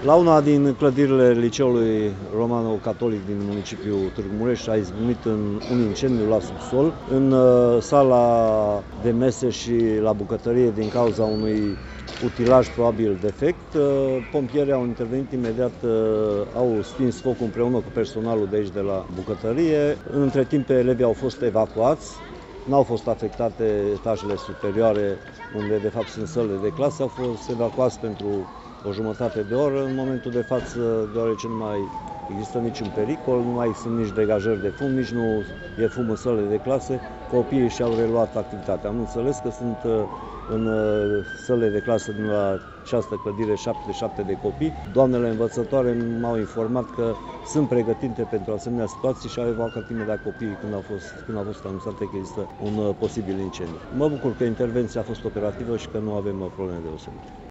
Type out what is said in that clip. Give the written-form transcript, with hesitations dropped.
La una din clădirile liceului romano-catolic din municipiul Târgu Mureș a izbucnit un incendiu la subsol, în sala de mese și la bucătărie din cauza unui utilaj probabil defect. Pompierii au intervenit imediat, au stins focul împreună cu personalul de aici de la bucătărie. Între timp elevii au fost evacuați. N-au fost afectate etajele superioare, unde de fapt sunt sălile de clasă, au fost evacuați pentru o jumătate de oră. În momentul de față, deoarece nu mai există niciun pericol, nu mai sunt nici degajări de fum, nici nu e fum în sălile de clase, copiii și-au reluat activitatea. Am înțeles că sunt în sălile de clasă din la această clădire 77 de copii. Doamnele învățătoare m-au informat că sunt pregătite pentru asemenea situații și au evacuat imediat copiii când a fost anunțat că există un posibil incendiu. Mă bucur că intervenția a fost operativă și că nu avem probleme deosebite.